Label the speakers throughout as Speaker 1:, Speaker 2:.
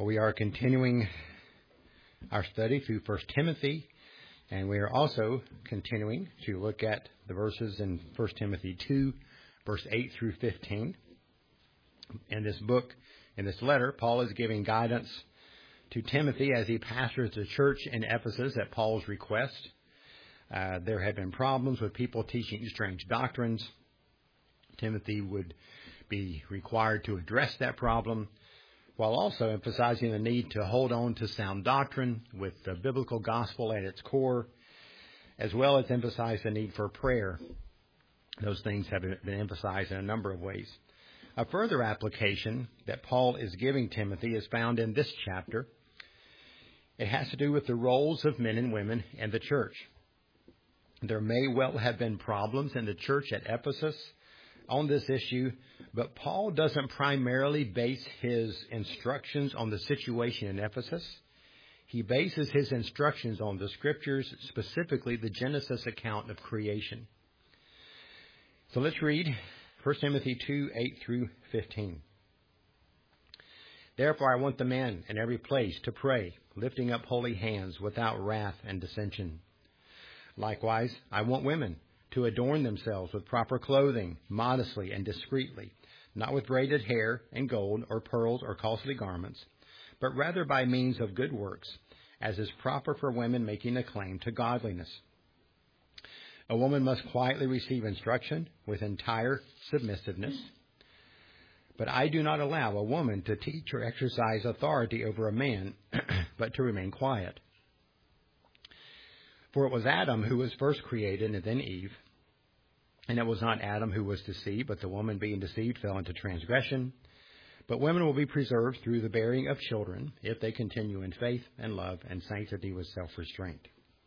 Speaker 1: Well, we are continuing our study through 1 Timothy, and we are also continuing to look at the verses in 1 Timothy 2, verse 8 through 15. In this book, in this letter, Paul is giving guidance to Timothy as he pastors the church in Ephesus at Paul's request. There have been problems with people teaching strange doctrines. Timothy would be required to address that problem, while also emphasizing the need to hold on to sound doctrine with the biblical gospel at its core, as well as emphasize the need for prayer. Those things have been emphasized in a number of ways. A further application that Paul is giving Timothy is found in this chapter. It has to do with the roles of men and women in the church. There may well have been problems in the church at Ephesus on this issue, but Paul doesn't primarily base his instructions on the situation in Ephesus. He bases his instructions on the Scriptures, specifically the Genesis account of creation. So let's read 1 Timothy 2, 8 through 15. Therefore I want the men in every place to pray, lifting up holy hands without wrath and dissension. Likewise, I want women to adorn themselves with proper clothing, modestly and discreetly, not with braided hair and gold or pearls or costly garments, but rather by means of good works, as is proper for women making a claim to godliness. A woman must quietly receive instruction with entire submissiveness. But I do not allow a woman to teach or exercise authority over a man, but to remain quiet. For it was Adam who was first created, and then Eve. And it was not Adam who was deceived, but the woman being deceived fell into transgression. But women will be preserved through the bearing of children, if they continue in faith and love and sanctity with self-restraint.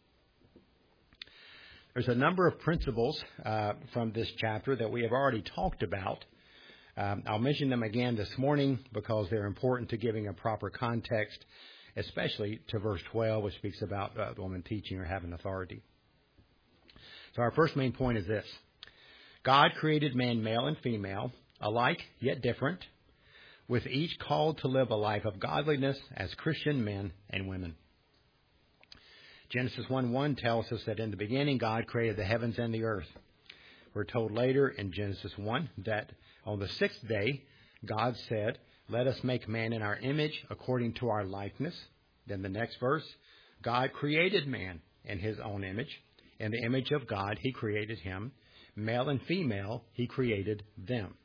Speaker 1: There's a number of principles from this chapter that we have already talked about. I'll mention them again this morning because they're important to giving a proper context, especially to verse 12, which speaks about the woman teaching or having authority. So our first main point is this. God created man male and female, alike yet different, with each called to live a life of godliness as Christian men and women. Genesis 1:1 tells us that in the beginning God created the heavens and the earth. We're told later in Genesis 1 that on the sixth day God said, "Let us make man in our image according to our likeness." Then the next verse, God created man in his own image. In the image of God he created him. Male and female he created them.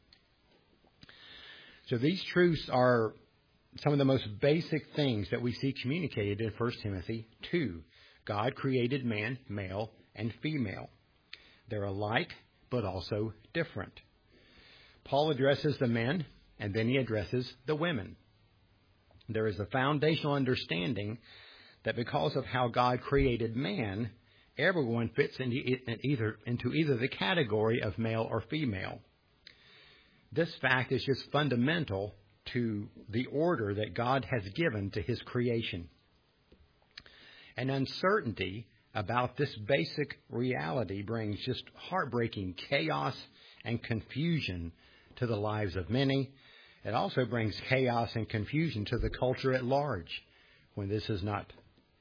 Speaker 1: So these truths are some of the most basic things that we see communicated in 1 Timothy 2. God created man, male and female. They're alike, but also different. Paul addresses the men, and then he addresses the women. There is a foundational understanding that because of how God created man, everyone fits into either the category of male or female. This fact is just fundamental to the order that God has given to his creation. An uncertainty about this basic reality brings just heartbreaking chaos and confusion to the lives of many. It also brings chaos and confusion to the culture at large when this is not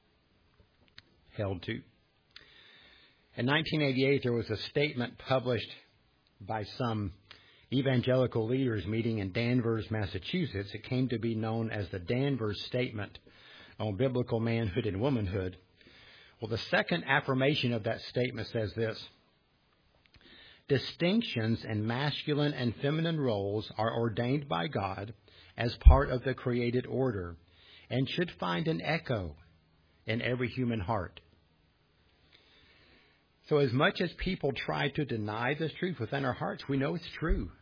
Speaker 1: held to. In 1988, there was a statement published by some evangelical leaders meeting in Danvers, Massachusetts. It came to be known as the Danvers Statement on Biblical Manhood and Womanhood. Well, the second affirmation of that statement says this: distinctions in masculine and feminine roles are ordained by God as part of the created order and should find an echo in every human heart. So as much as people try to deny this truth within our hearts, we know it's true.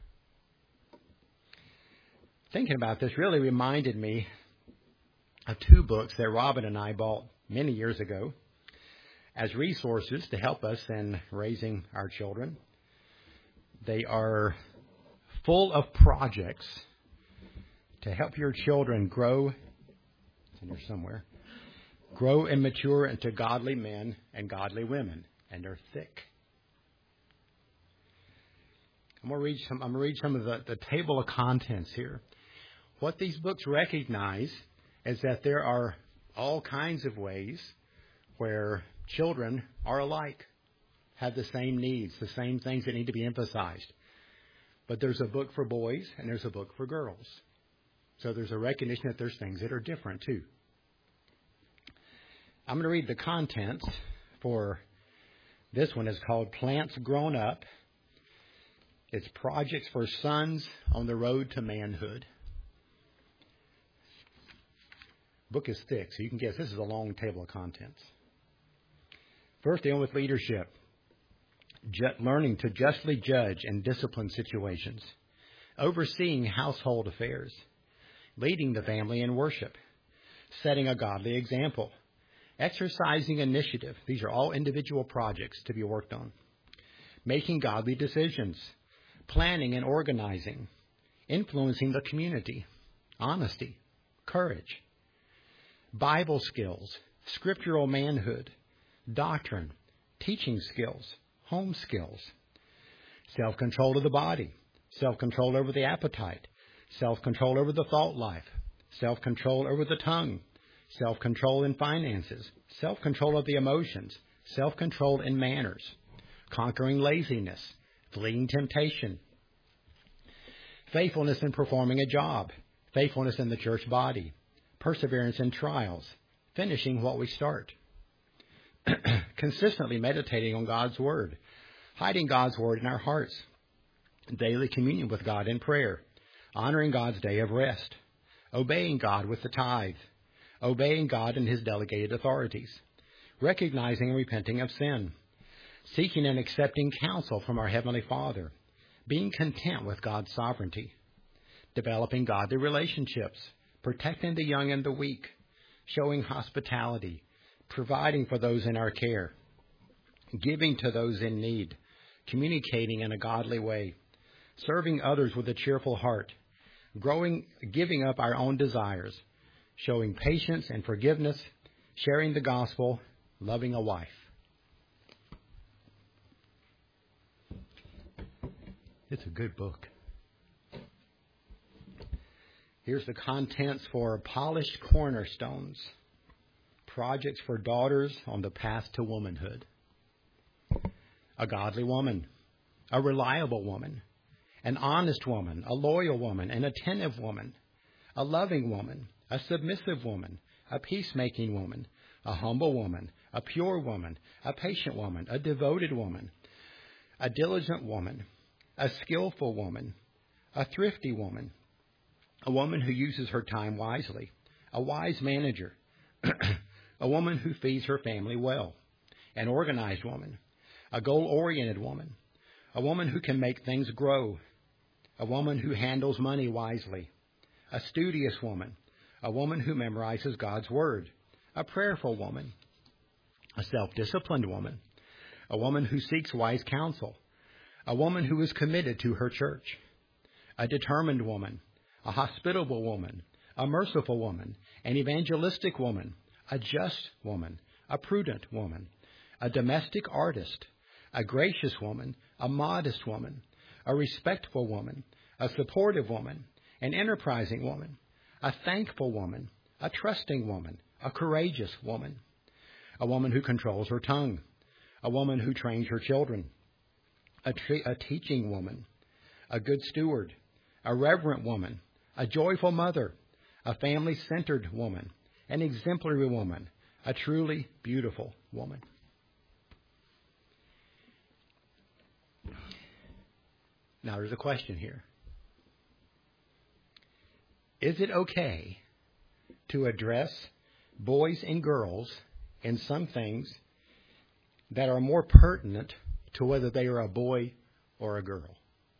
Speaker 1: Thinking about this really reminded me of two books that Robin and I bought many years ago as resources to help us in raising our children. They are full of projects to help your children grow. It's in here somewhere. Grow and mature into godly men and godly women. And they're thick. I'm going to read some of the table of contents here. What these books recognize is that there are all kinds of ways where children are alike, have the same needs, the same things that need to be emphasized. But there's a book for boys and there's a book for girls. So there's a recognition that there's things that are different too. I'm going to read the contents for this one. It's called Plants Grown Up. It's Projects for Sons on the Road to Manhood. Book is thick, so you can guess this is a long table of contents. First, dealing with leadership. Learning to justly judge and discipline situations. Overseeing household affairs. Leading the family in worship. Setting a godly example. Exercising initiative. These are all individual projects to be worked on. Making godly decisions. Planning and organizing. Influencing the community. Honesty. Courage. Bible skills. Scriptural manhood. Doctrine. Teaching skills. Home skills. Self-control of the body. Self-control over the appetite. Self-control over the thought life. Self-control over the tongue. Self-control in finances. Self-control of the emotions. Self-control in manners. Conquering laziness. Fleeing temptation. Faithfulness in performing a job. Faithfulness in the church body. Perseverance in trials. Finishing what we start. Consistently meditating on God's Word. Hiding God's Word in our hearts. Daily communion with God in prayer. Honoring God's day of rest. Obeying God with the tithe. Obeying God and His delegated authorities. Recognizing and repenting of sin. Seeking and accepting counsel from our Heavenly Father. Being content with God's sovereignty. Developing godly relationships. Protecting the young and the weak. Showing hospitality. Providing for those in our care. Giving to those in need. Communicating in a godly way. Serving others with a cheerful heart. Giving up our own desires. Showing patience and forgiveness. Sharing the gospel. Loving a wife. It's a good book. Here's the contents for Polished Cornerstones. Projects for daughters on the path to womanhood. A godly woman. A reliable woman. An honest woman. A loyal woman. An attentive woman. A loving woman. A submissive woman. A peacemaking woman. A humble woman. A pure woman. A patient woman. A devoted woman. A diligent woman. A skillful woman. A thrifty woman. A woman who uses her time wisely. A wise manager. A woman who feeds her family well. An organized woman. A goal-oriented woman. A woman who can make things grow. A woman who handles money wisely. A studious woman. A woman who memorizes God's Word. A prayerful woman. A self-disciplined woman. A woman who seeks wise counsel. A woman who is committed to her church. A determined woman. A hospitable woman. A merciful woman. An evangelistic woman. A just woman. A prudent woman. A domestic artist. A gracious woman. A modest woman. A respectful woman. A supportive woman. An enterprising woman. A thankful woman. A trusting woman. A courageous woman. A woman who controls her tongue. A woman who trains her children. A teaching woman. A good steward. A reverent woman. A joyful mother. A family-centered woman. An exemplary woman. A truly beautiful woman. Now there's a question here. Is it okay to address boys and girls in some things that are more pertinent to whether they are a boy or a girl?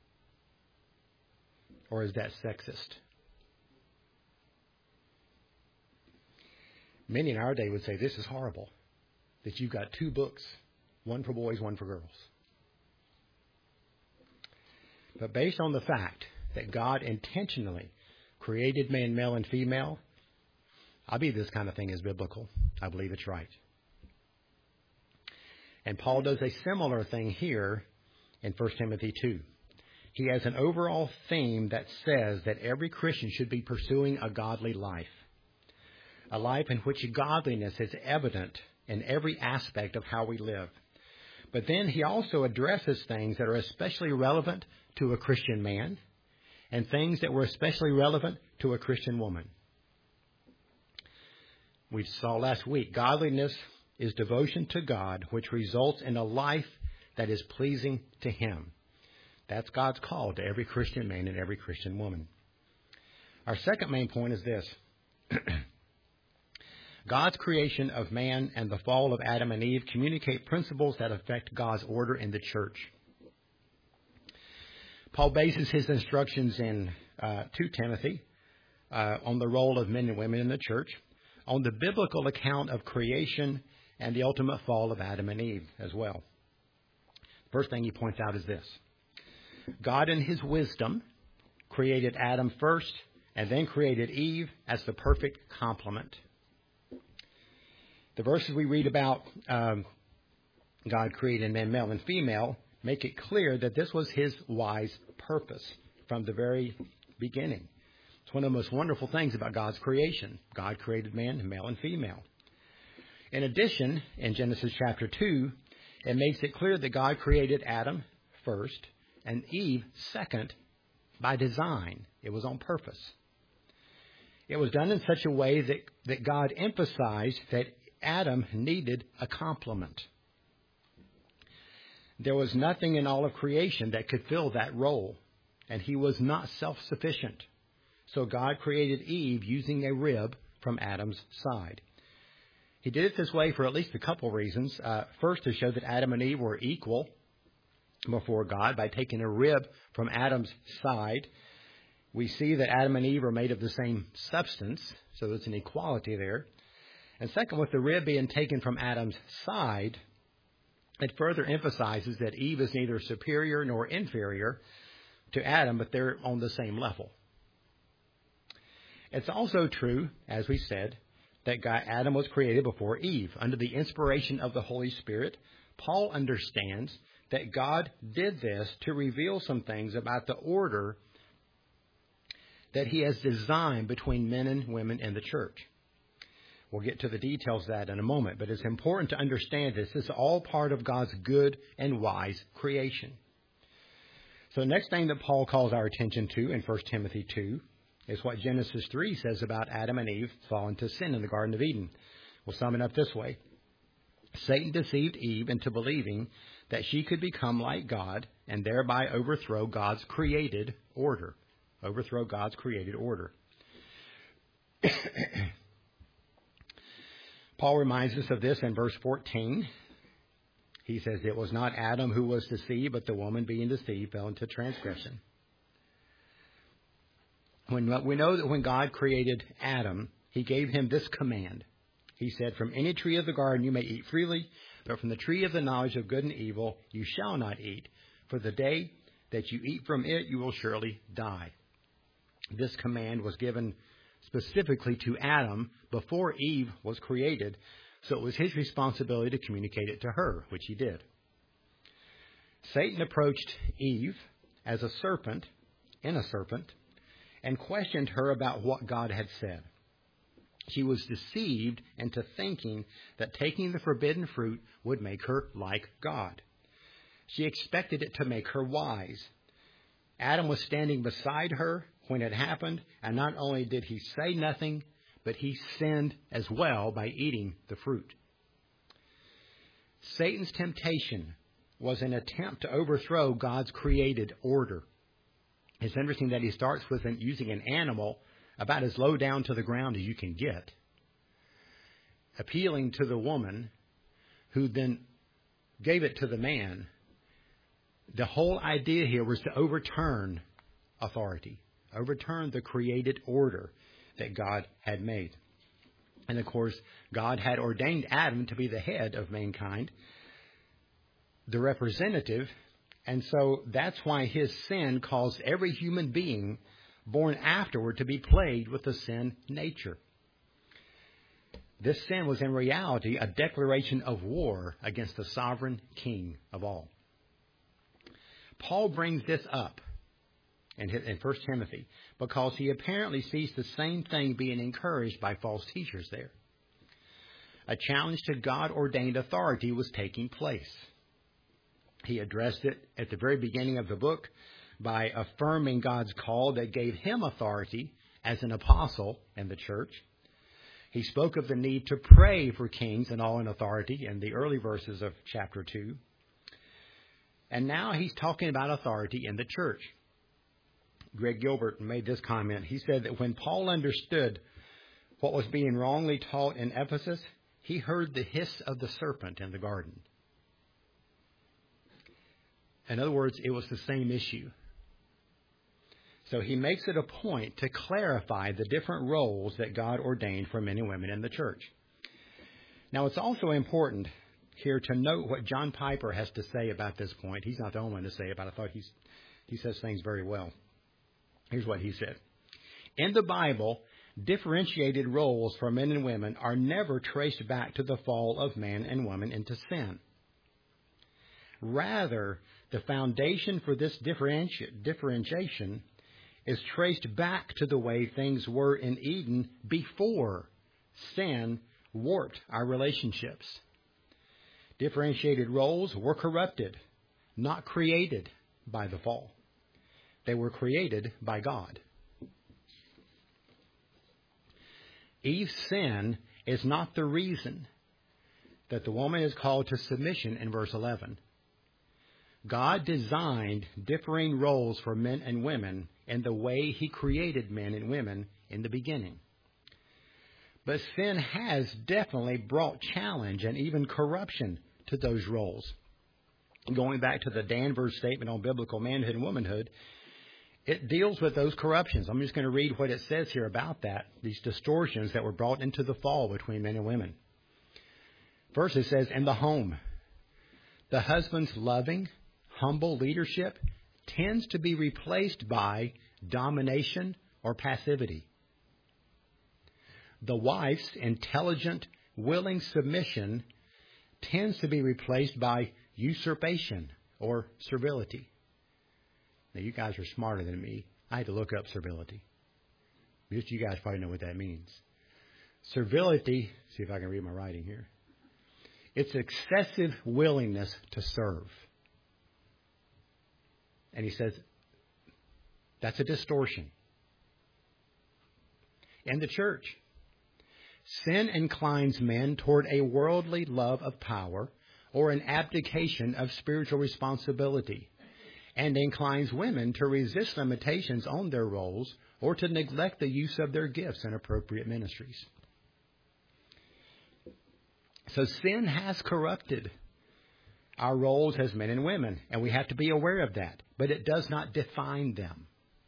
Speaker 1: Or is that sexist? Many in our day would say this is horrible, that you've got two books, one for boys, one for girls. But based on the fact that God intentionally created man, male and female, I believe this kind of thing is biblical. I believe it's right. And Paul does a similar thing here in 1 Timothy 2. He has an overall theme that says that every Christian should be pursuing a godly life. a life in which godliness is evident in every aspect of how we live. But then he also addresses things that are especially relevant to a Christian man and things that were especially relevant to a Christian woman. We saw last week, godliness is devotion to God, which results in a life that is pleasing to Him. That's God's call to every Christian man and every Christian woman. Our second main point is this. God's creation of man and the fall of Adam and Eve communicate principles that affect God's order in the church. Paul bases his instructions in 2 Timothy on the role of men and women in the church, on the biblical account of creation and the ultimate fall of Adam and Eve as well. The first thing he points out is this. God in His wisdom created Adam first and then created Eve as the perfect complement. The verses we read about God created man, male and female, make it clear that this was His wise purpose from the very beginning. It's one of the most wonderful things about God's creation. God created man, male and female. In addition, in Genesis chapter 2, it makes it clear that God created Adam first and Eve second by design. It was on purpose. It was done in such a way that God emphasized that Adam needed a complement. There was nothing in all of creation that could fill that role, and he was not self-sufficient. So God created Eve using a rib from Adam's side. He did it this way for at least a couple reasons. First, to show that Adam and Eve were equal before God by taking a rib from Adam's side. We see that Adam and Eve are made of the same substance, so there's an equality there. And second, with the rib being taken from Adam's side, it further emphasizes that Eve is neither superior nor inferior to Adam, but they're on the same level. It's also true, as we said, that Adam was created before Eve. Under the inspiration of the Holy Spirit, Paul understands that God did this to reveal some things about the order that He has designed between men and women in the church. We'll get to the details of that in a moment, but it's important to understand this. This is all part of God's good and wise creation. So the next thing that Paul calls our attention to in 1 Timothy 2 is what Genesis 3 says about Adam and Eve falling to sin in the Garden of Eden. We'll sum it up this way. Satan deceived Eve into believing that she could become like God and thereby overthrow God's created order. Overthrow God's created order. Paul reminds us of this in verse 14. He says, it was not Adam who was deceived, but the woman being deceived fell into transgression. We know that when God created Adam, He gave him this command. He said, from any tree of the garden you may eat freely, but from the tree of the knowledge of good and evil you shall not eat. For the day that you eat from it, you will surely die. This command was given specifically to Adam before Eve was created, so it was his responsibility to communicate it to her, which he did. Satan approached Eve as a serpent, and questioned her about what God had said. She was deceived into thinking that taking the forbidden fruit would make her like God. She expected it to make her wise. Adam was standing beside her when it happened, and not only did he say nothing, but he sinned as well by eating the fruit. Satan's temptation was an attempt to overthrow God's created order. It's interesting that he starts with using an animal about as low down to the ground as you can get, appealing to the woman who then gave it to the man. The whole idea here was to overturn authority, overturn the created order that God had made. And of course, God had ordained Adam to be the head of mankind, the representative. And so that's why his sin caused every human being born afterward to be plagued with the sin nature. This sin was in reality a declaration of war against the sovereign King of all. Paul brings this up in 1 Timothy, because he apparently sees the same thing being encouraged by false teachers there. A challenge to God-ordained authority was taking place. He addressed it at the very beginning of the book by affirming God's call that gave him authority as an apostle in the church. He spoke of the need to pray for kings and all in authority in the early verses of chapter 2. And now he's talking about authority in the church. Greg Gilbert made this comment. He said that when Paul understood what was being wrongly taught in Ephesus, he heard the hiss of the serpent in the garden. In other words, it was the same issue. So he makes it a point to clarify the different roles that God ordained for men and women in the church. Now, it's also important here to note what John Piper has to say about this point. He's not the only one to say about it. I thought he says things very well. Here's what he said. In the Bible, differentiated roles for men and women are never traced back to the fall of man and woman into sin. Rather, the foundation for this differentiation is traced back to the way things were in Eden before sin warped our relationships. Differentiated roles were corrupted, not created by the fall. They were created by God. Eve's sin is not the reason that the woman is called to submission in verse 11. God designed differing roles for men and women in the way he created men and women in the beginning. But sin has definitely brought challenge and even corruption to those roles. Going back to the Danvers statement on biblical manhood and womanhood, it deals with those corruptions. I'm just going to read what it says here about that, these distortions that were brought into the fall between men and women. First it says, in the home, the husband's loving, humble leadership tends to be replaced by domination or passivity. The wife's intelligent, willing submission tends to be replaced by usurpation or servility. Now, you guys are smarter than me. I had to look up servility. Just you guys probably know what that means. Servility, see if I can read my writing here. It's excessive willingness to serve. And he says, that's a distortion. In the church, sin inclines men toward a worldly love of power or an abdication of spiritual responsibility, and inclines women to resist limitations on their roles or to neglect the use of their gifts in appropriate ministries. So sin has corrupted our roles as men and women, and we have to be aware of that. But it does not define them.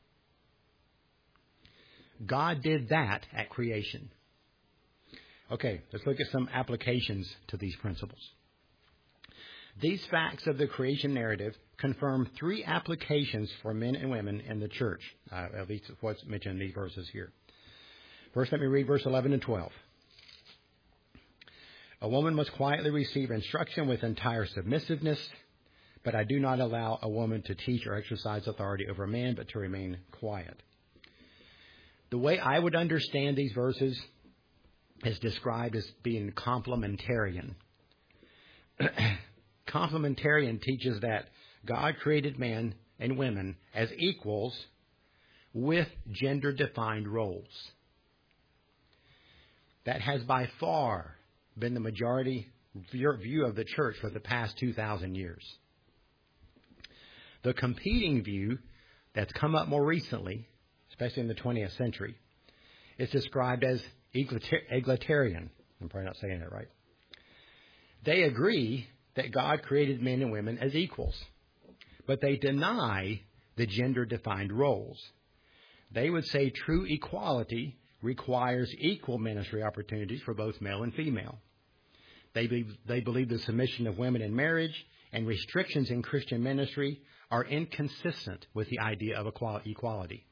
Speaker 1: God did that at creation. Okay, let's look at some applications to these principles. These facts of the creation narrative confirm three applications for men and women in the church, at least what's mentioned in these verses here. First, let me read verse 11 and 12. A woman must quietly receive instruction with entire submissiveness, but I do not allow a woman to teach or exercise authority over a man, but to remain quiet. The way I would understand these verses is described as being complementarian. Complementarian teaches that God created men and women as equals with gender-defined roles. That has by far been the majority view of the church for the past 2,000 years. The competing view that's come up more recently, especially in the 20th century, is described as egalitarian. I'm probably not saying that right. They agree that God created men and women as equals, but they deny the gender-defined roles. They would say true equality requires equal ministry opportunities for both male and female. They believe the submission of women in marriage and restrictions in Christian ministry are inconsistent with the idea of equality.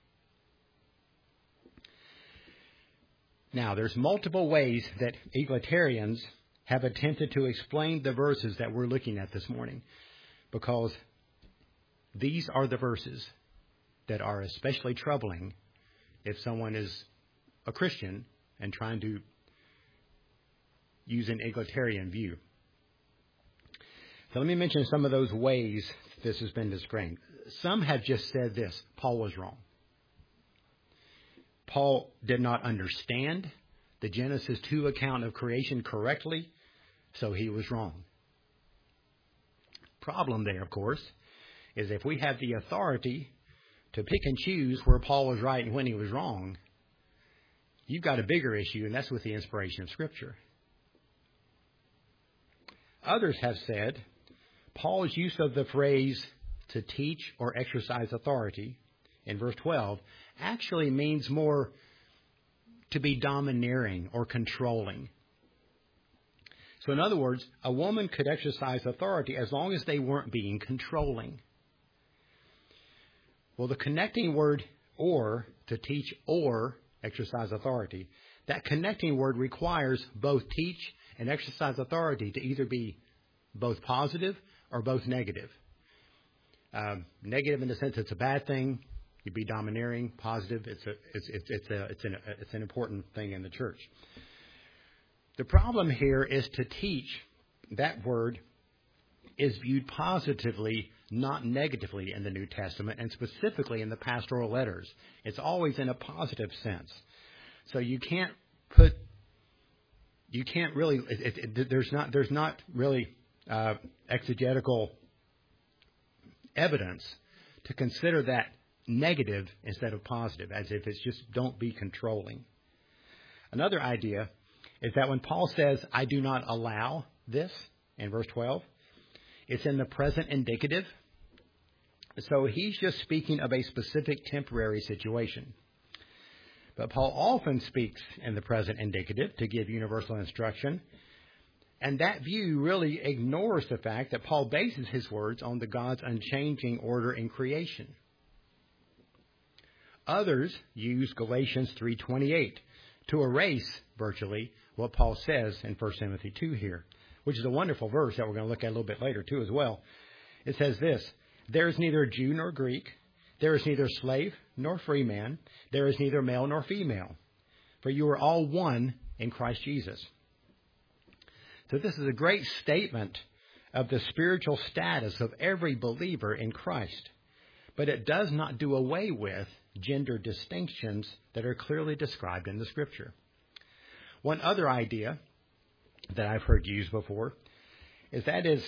Speaker 1: Now, there's multiple ways that egalitarians have attempted to explain the verses that we're looking at this morning, because these are the verses. that are especially troubling if someone is a Christian and trying to use an egalitarian view. So let me mention some of those ways this has been described. Some have just said this: Paul was wrong. Paul did not understand the Genesis 2 account of creation correctly, so he was wrong. Problem there, of course, is if we have the authority to pick and choose where Paul was right and when he was wrong, you've got a bigger issue, and that's with the inspiration of Scripture. Others have said Paul's use of the phrase to teach or exercise authority in verse 12 actually means more to be domineering or controlling. So in other words, a woman could exercise authority as long as they weren't being controlling. Well, the connecting word or, to teach or exercise authority, that connecting word requires both teach and exercise authority to either be both positive or both negative. Negative in the sense it's a bad thing. You'd be domineering. Positive, it's an important thing in the church. The problem here is to teach. That word is viewed positively, not negatively in the New Testament, and specifically in the pastoral letters. It's always in a positive sense. So you can't really, there's not really exegetical evidence to consider that negative instead of positive, as if it's just don't be controlling. Another idea is that when Paul says, I do not allow this, in verse 12, it's in the present indicative. So he's just speaking of a specific temporary situation. But Paul often speaks in the present indicative to give universal instruction. And that view really ignores the fact that Paul bases his words on the God's unchanging order in creation. Others use Galatians 3:28 to erase virtually what Paul says in 1 Timothy 2 here, which is a wonderful verse that we're going to look at a little bit later too as well. It says this: there is neither Jew nor Greek, there is neither slave nor free man, there is neither male nor female, for you are all one in Christ Jesus. So this is a great statement of the spiritual status of every believer in Christ. But it does not do away with gender distinctions that are clearly described in the Scripture. One other idea that I've heard used before is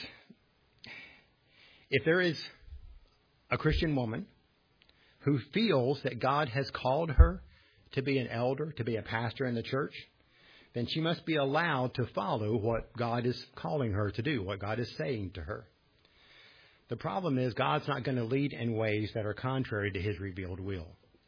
Speaker 1: if there is a Christian woman who feels that God has called her to be an elder, to be a pastor in the church, then she must be allowed to follow what God is calling her to do, what God is saying to her. The problem is God's not going to lead in ways that are contrary to His revealed will.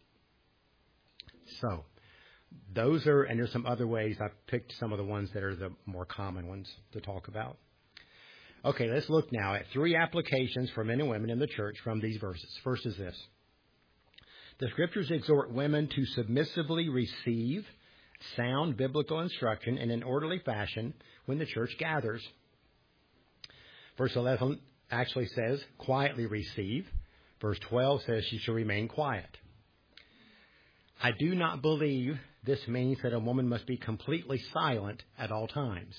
Speaker 1: So, those are, and there's some other ways. I've picked some of the ones that are the more common ones to talk about. Okay, let's look now at 3 applications for men and women in the church from these verses. First is this: the Scriptures exhort women to submissively receive sound biblical instruction in an orderly fashion when the church gathers. Verse 11 actually says, quietly receive. Verse 12 says she should remain quiet. I do not believe this means that a woman must be completely silent at all times.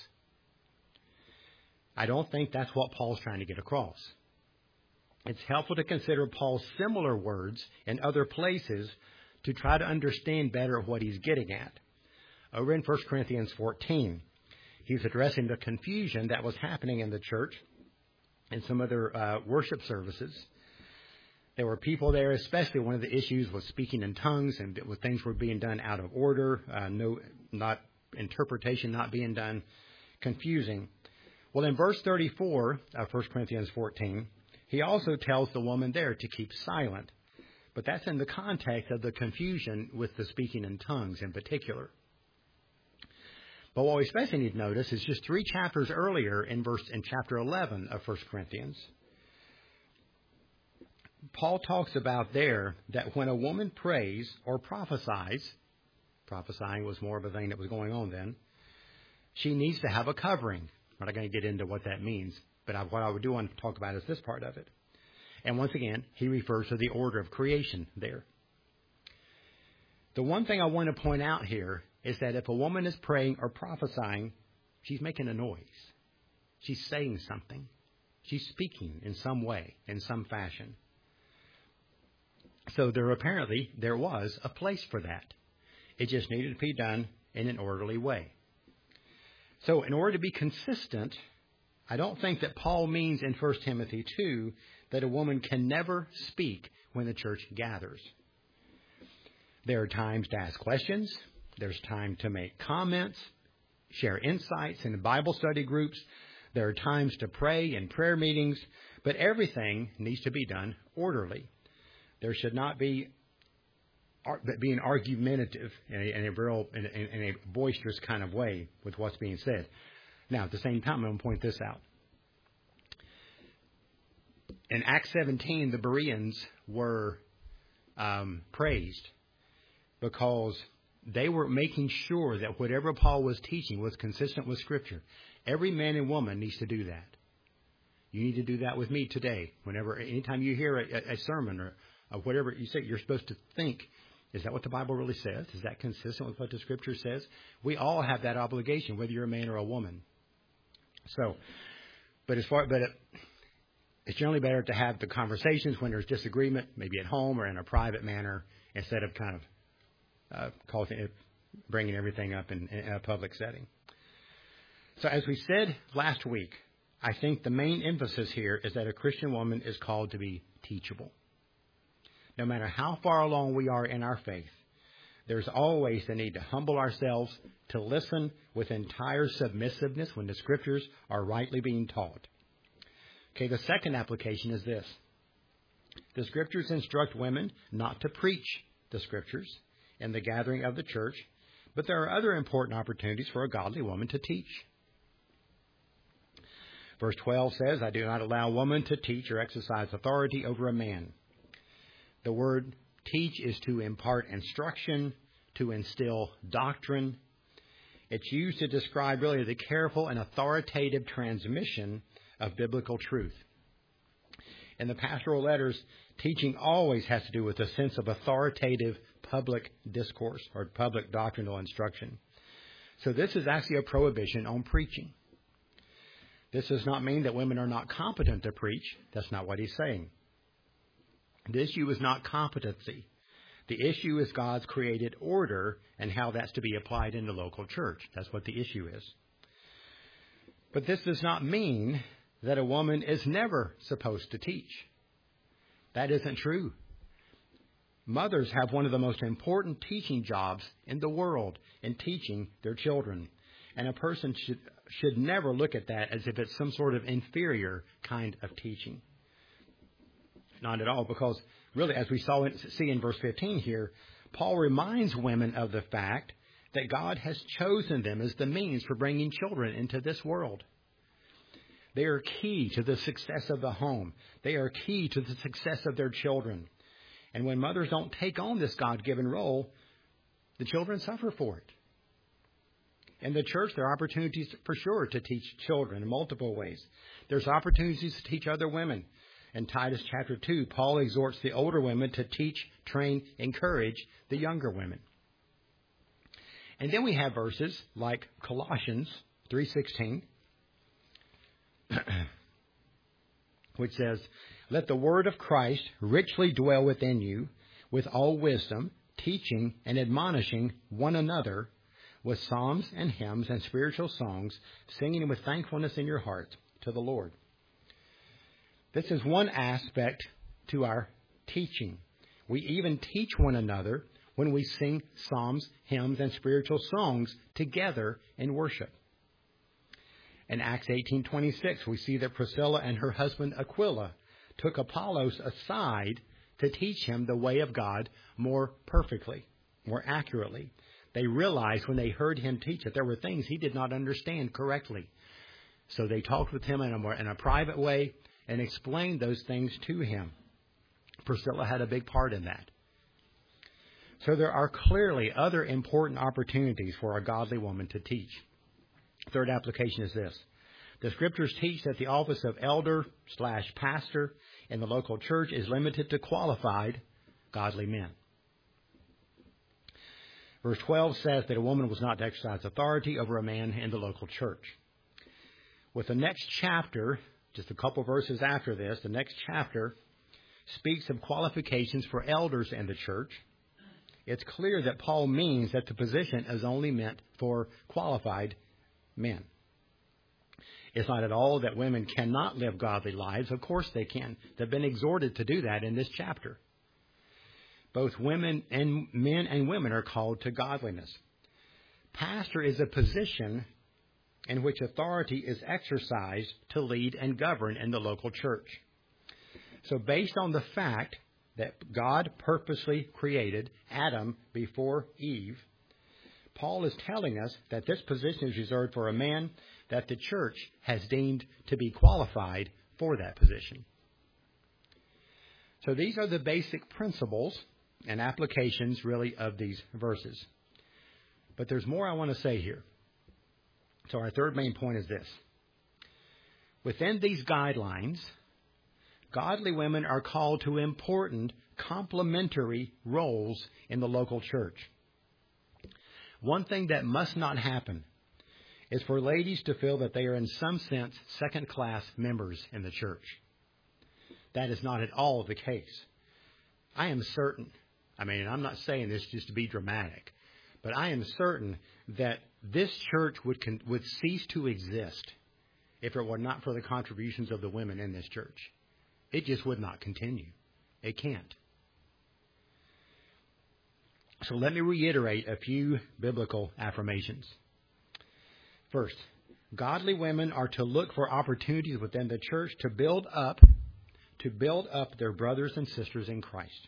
Speaker 1: I don't think that's what Paul's trying to get across. It's helpful to consider Paul's similar words in other places to try to understand better what he's getting at. Over in 1 Corinthians 14, he's addressing the confusion that was happening in the church in some other worship services. There were people there, especially one of the issues was speaking in tongues, and things were being done out of order, interpretation not being done, confusing. Well, in verse 34 of 1 Corinthians 14, he also tells the woman there to keep silent. But that's in the context of the confusion with the speaking in tongues in particular. But what we especially need to notice is just 3 chapters earlier in chapter 11 of 1 Corinthians, Paul talks about there that when a woman prays or prophesies, prophesying was more of a thing that was going on then, she needs to have a covering. I'm not going to get into what that means, but what I do want to talk about is this part of it. And once again, he refers to the order of creation there. The one thing I want to point out here is that if a woman is praying or prophesying, she's making a noise. She's saying something. She's speaking in some way, in some fashion. So there was a place for that. It just needed to be done in an orderly way. So in order to be consistent, I don't think that Paul means in 1 Timothy 2 that a woman can never speak when the church gathers. There are times to ask questions. There's time to make comments, share insights in Bible study groups. There are times to pray in prayer meetings, but everything needs to be done orderly. There should not be being argumentative in a boisterous kind of way with what's being said. Now, at the same time, I'm going to point this out. In Acts 17, the Bereans were praised because they were making sure that whatever Paul was teaching was consistent with Scripture. Every man and woman needs to do that. You need to do that with me today. Anytime you hear a sermon or whatever you say, you're supposed to think, is that what the Bible really says? Is that consistent with what the Scripture says? We all have that obligation, whether you're a man or a woman. So, it's generally better to have the conversations when there's disagreement, maybe at home or in a private manner, instead of kind of bringing everything up in a public setting. So as we said last week, I think the main emphasis here is that a Christian woman is called to be teachable. No matter how far along we are in our faith, there's always the need to humble ourselves, to listen with entire submissiveness when the Scriptures are rightly being taught. Okay, the second application is this. The Scriptures instruct women not to preach the Scriptures in the gathering of the church, but there are other important opportunities for a godly woman to teach. Verse 12 says, I do not allow a woman to teach or exercise authority over a man. The word teach is to impart instruction, to instill doctrine. It's used to describe really the careful and authoritative transmission of biblical truth. In the pastoral letters, teaching always has to do with a sense of authoritative public discourse or public doctrinal instruction. So this is actually a prohibition on preaching. This does not mean that women are not competent to preach. That's not what he's saying. The issue is not competency. The issue is God's created order and how that's to be applied in the local church. That's what the issue is. But this does not mean that a woman is never supposed to teach. That isn't true. Mothers have one of the most important teaching jobs in the world in teaching their children. And a person should never look at that as if it's some sort of inferior kind of teaching. Not at all, because really, as we see in verse 15 here, Paul reminds women of the fact that God has chosen them as the means for bringing children into this world. They are key to the success of the home. They are key to the success of their children. And when mothers don't take on this God-given role, the children suffer for it. In the church, there are opportunities for sure to teach children in multiple ways. There's opportunities to teach other women. In Titus chapter 2, Paul exhorts the older women to teach, train, encourage the younger women. And then we have verses like Colossians 3:16, which says, let the word of Christ richly dwell within you with all wisdom, teaching and admonishing one another with psalms and hymns and spiritual songs, singing with thankfulness in your heart to the Lord. This is one aspect to our teaching. We even teach one another when we sing psalms, hymns, and spiritual songs together in worship. In Acts 18:26, we see that Priscilla and her husband Aquila took Apollos aside to teach him the way of God more perfectly, more accurately. They realized when they heard him teach that there were things he did not understand correctly. So they talked with him in a private way and explained those things to him. Priscilla had a big part in that. So there are clearly other important opportunities for a godly woman to teach. Third application is this. The Scriptures teach that the office of elder/pastor in the local church is limited to qualified, godly men. Verse 12 says that a woman was not to exercise authority over a man in the local church. With the next chapter, just a couple verses after this, the next chapter speaks of qualifications for elders in the church. It's clear that Paul means that the position is only meant for qualified men. It's not at all that women cannot live godly lives. Of course they can. They've been exhorted to do that in this chapter. Both women and men and women are called to godliness. Pastor is a position in which authority is exercised to lead and govern in the local church. So based on the fact that God purposely created Adam before Eve, Paul is telling us that this position is reserved for a man that the church has deemed to be qualified for that position. So these are the basic principles and applications, really, of these verses. But there's more I want to say here. So our third main point is this. Within these guidelines, godly women are called to important complementary roles in the local church. One thing that must not happen is for ladies to feel that they are in some sense second-class members in the church. That is not at all the case. I am certain, I'm not saying this just to be dramatic, but I am certain that this church would cease to exist if it were not for the contributions of the women in this church. It just would not continue. It can't. So let me reiterate a few biblical affirmations. First, godly women are to look for opportunities within the church to build up their brothers and sisters in Christ.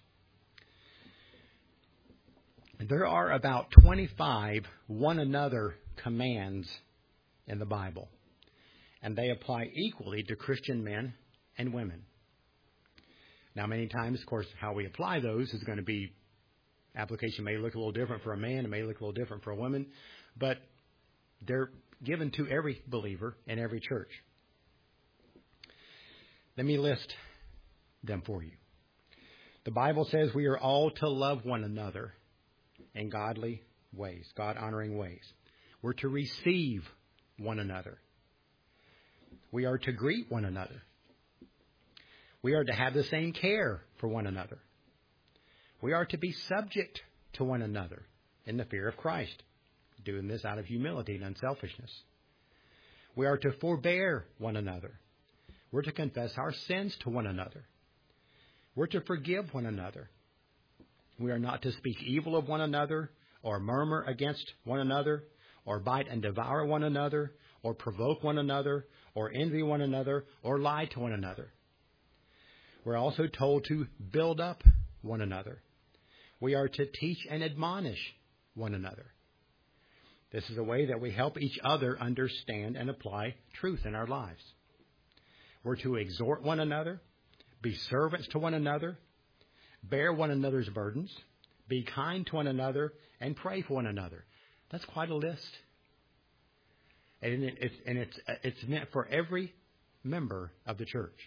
Speaker 1: There are about 25 one another commands in the Bible, and they apply equally to Christian men and women. Now, many times, of course, how we apply those is going to be, application may look a little different for a man, it may look a little different for a woman, but they're given to every believer in every church. Let me list them for you. The Bible says we are all to love one another in godly ways, God-honoring ways. We're to receive one another. We are to greet one another. We are to have the same care for one another. We are to be subject to one another in the fear of Christ, doing this out of humility and unselfishness. We are to forbear one another. We're to confess our sins to one another. We're to forgive one another. We are not to speak evil of one another, or murmur against one another, or bite and devour one another, or provoke one another, or envy one another, or lie to one another. We're also told to build up one another. We are to teach and admonish one another. This is a way that we help each other understand and apply truth in our lives. We're to exhort one another, be servants to one another, bear one another's burdens, be kind to one another, and pray for one another. That's quite a list. And it's meant for every member of the church.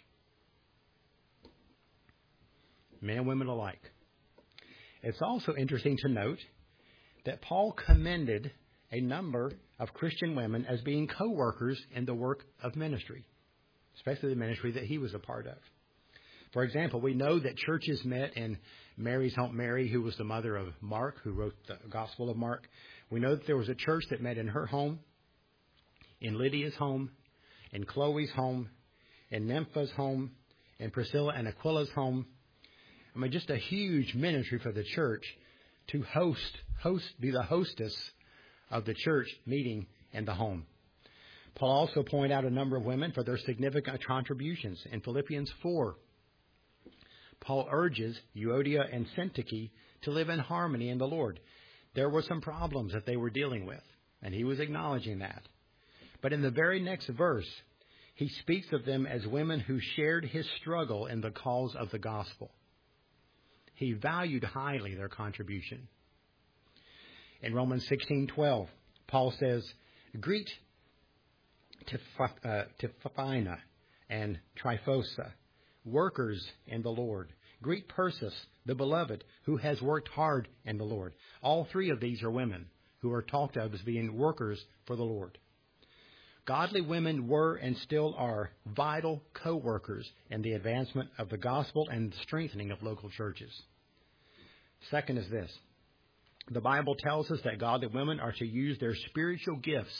Speaker 1: Men and women alike. It's also interesting to note that Paul commended a number of Christian women as being co-workers in the work of ministry, especially the ministry that he was a part of. For example, we know that churches met in Mary's home. Mary, who was the mother of Mark, who wrote the Gospel of Mark. We know that there was a church that met in her home, in Lydia's home, in Chloe's home, in Nympha's home, in Priscilla and Aquila's home. Just a huge ministry for the church to be the hostess of the church meeting in the home. Paul also pointed out a number of women for their significant contributions. In Philippians 4, Paul urges Euodia and Syntyche to live in harmony in the Lord. There were some problems that they were dealing with, and he was acknowledging that. But in the very next verse, he speaks of them as women who shared his struggle in the cause of the gospel. He valued highly their contribution. In Romans 16:12, Paul says, "Greet Tryphena and Tryphosa, workers in the Lord. Greet Persis, the beloved, who has worked hard in the Lord. All three of these are women who are talked of as being workers for the Lord. Godly women were and still are vital co-workers in the advancement of the gospel and the strengthening of local churches. Second is this. The Bible tells us that godly women are to use their spiritual gifts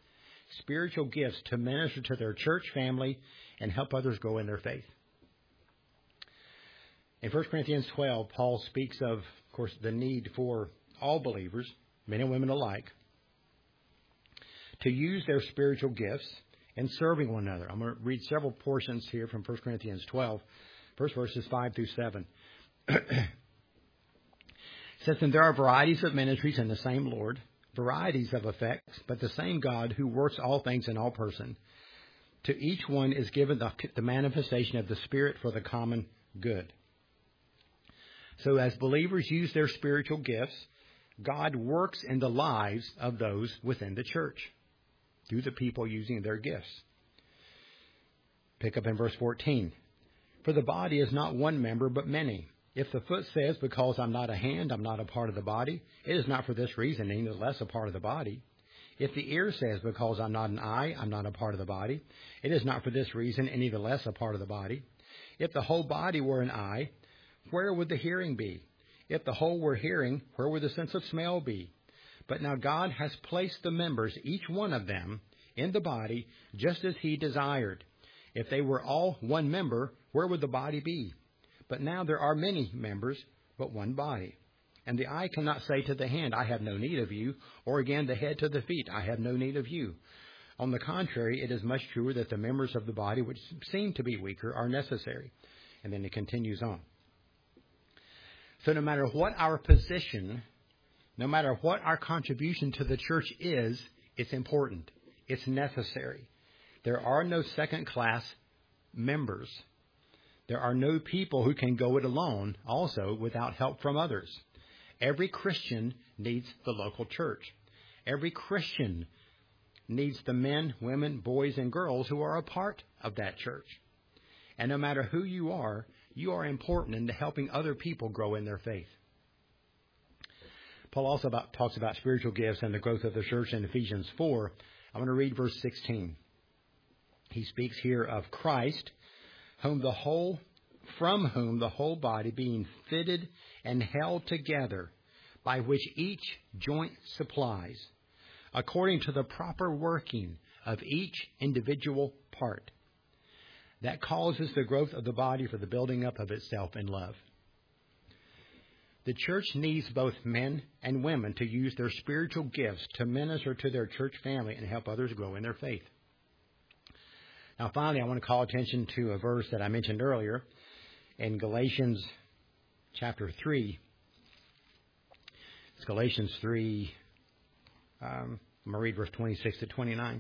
Speaker 1: to minister to their church family and help others grow in their faith. In 1 Corinthians 12, Paul speaks of course, the need for all believers, men and women alike, to use their spiritual gifts in serving one another. I'm going to read several portions here from 1 Corinthians 12, first verses 5 through 7. It says, "And there are varieties of ministries in the same Lord, varieties of effects, but the same God who works all things in all person. To each one is given the manifestation of the Spirit for the common good." So as believers use their spiritual gifts, God works in the lives of those within the church through the people using their gifts. Pick up in verse 14. "For the body is not one member, but many. If the foot says, 'Because I'm not a hand, I'm not a part of the body,' it is not for this reason any the less a part of the body. If the ear says, 'Because I'm not an eye, I'm not a part of the body,' it is not for this reason any the less a part of the body. If the whole body were an eye, where would the hearing be? If the whole were hearing, where would the sense of smell be? But now God has placed the members, each one of them, in the body just as He desired. If they were all one member, where would the body be? But now there are many members, but one body. And the eye cannot say to the hand, 'I have no need of you,' or again the head to the feet, 'I have no need of you.' On the contrary, it is much truer that the members of the body which seem to be weaker are necessary." And then it continues on. So no matter what our position, no matter what our contribution to the church is, it's important. It's necessary. There are no second-class members. There are no people who can go it alone also without help from others. Every Christian needs the local church. Every Christian needs the men, women, boys, and girls who are a part of that church. And no matter who you are important in helping other people grow in their faith. Paul also talks about spiritual gifts and the growth of the church in Ephesians 4. I'm going to read verse 16. He speaks here of Christ, from whom the whole body being fitted and held together, by which each joint supplies, according to the proper working of each individual part, that causes the growth of the body for the building up of itself in love. The church needs both men and women to use their spiritual gifts to minister to their church family and help others grow in their faith. Now, finally, I want to call attention to a verse that I mentioned earlier in Galatians chapter 3. It's Galatians 3. I'm going to read verse 26 to 29.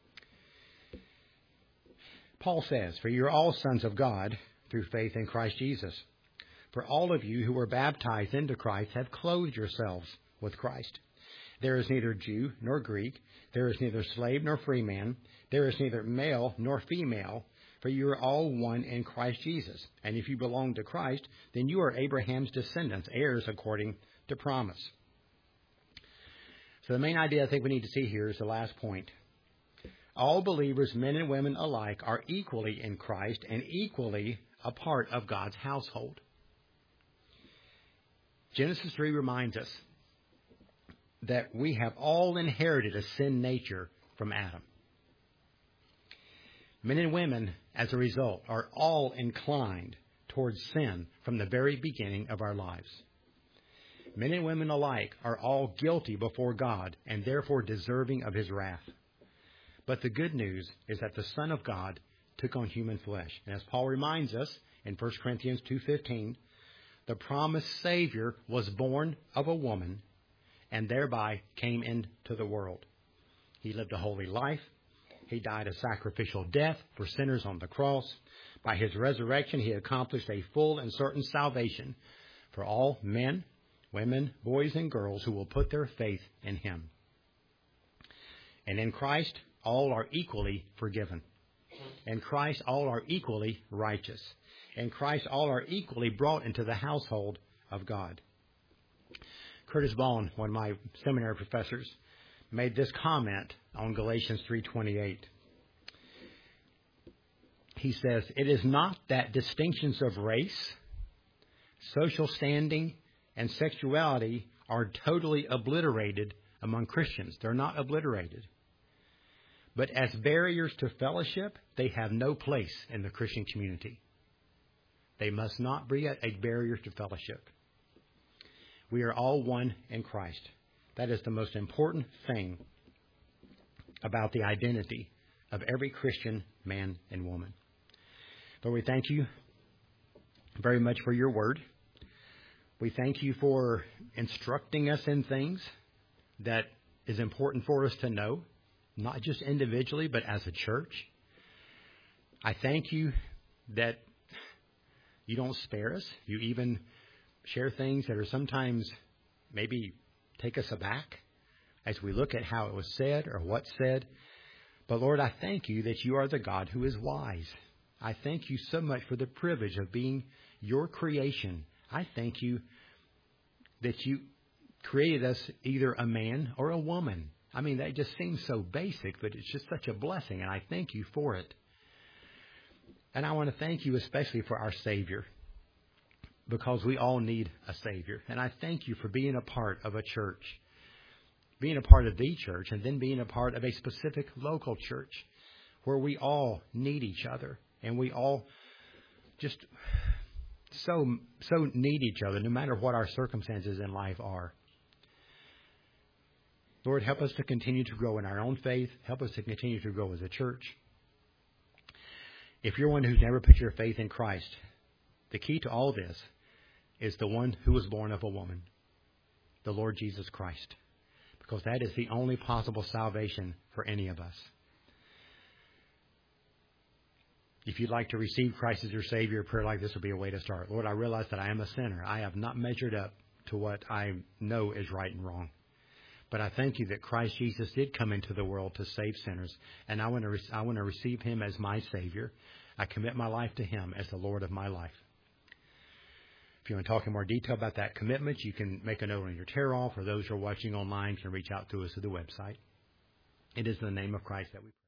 Speaker 1: Paul says, "For you are all sons of God through faith in Christ Jesus. For all of you who were baptized into Christ have clothed yourselves with Christ. There is neither Jew nor Greek. There is neither slave nor free man. There is neither male nor female. For you are all one in Christ Jesus. And if you belong to Christ, then you are Abraham's descendants, heirs according to promise." So the main idea I think we need to see here is the last point. All believers, men and women alike, are equally in Christ and equally a part of God's household. Genesis 3 reminds us that we have all inherited a sin nature from Adam. Men and women, as a result, are all inclined towards sin from the very beginning of our lives. Men and women alike are all guilty before God and therefore deserving of His wrath. But the good news is that the Son of God took on human flesh. And as Paul reminds us in 1 Corinthians 2:15, the promised Savior was born of a woman and thereby came into the world. He lived a holy life. He died a sacrificial death for sinners on the cross. By His resurrection, He accomplished a full and certain salvation for all men, women, boys, and girls who will put their faith in Him. And in Christ, all are equally forgiven. In Christ, all are equally righteous. In Christ, all are equally brought into the household of God. Curtis Bond, one of my seminary professors, made this comment on Galatians 3:28. He says, "It is not that distinctions of race, social standing, and sexuality are totally obliterated among Christians. They're not obliterated. But as barriers to fellowship, they have no place in the Christian community. They must not be a barrier to fellowship. We are all one in Christ. That is the most important thing about the identity of every Christian man and woman. Lord, we thank you very much for your word. We thank you for instructing us in things that is important for us to know, not just individually, but as a church. I thank you that you don't spare us. You even share things that are sometimes maybe take us aback as we look at how it was said or what's said. But Lord, I thank you that you are the God who is wise. I thank you so much for the privilege of being your creation. I thank you that you created us either a man or a woman. I mean, that just seems so basic, but it's just such a blessing, and I thank you for it. And I want to thank you especially for our Savior, because we all need a Savior. And I thank you for being a part of a church, being a part of the church, and then being a part of a specific local church where we all need each other, and we all just so need each other, no matter what our circumstances in life are. Lord, help us to continue to grow in our own faith. Help us to continue to grow as a church. If you're one who's never put your faith in Christ, the key to all this is the one who was born of a woman, the Lord Jesus Christ, because that is the only possible salvation for any of us. If you'd like to receive Christ as your Savior, a prayer like this will be a way to start. Lord, I realize that I am a sinner. I have not measured up to what I know is right and wrong. But I thank you that Christ Jesus did come into the world to save sinners, and I want to receive him as my Savior. I commit my life to him as the Lord of my life. If you want to talk in more detail about that commitment, you can make a note on your tear-off, or those who are watching online can reach out to us at the website. It is in the name of Christ that we pray.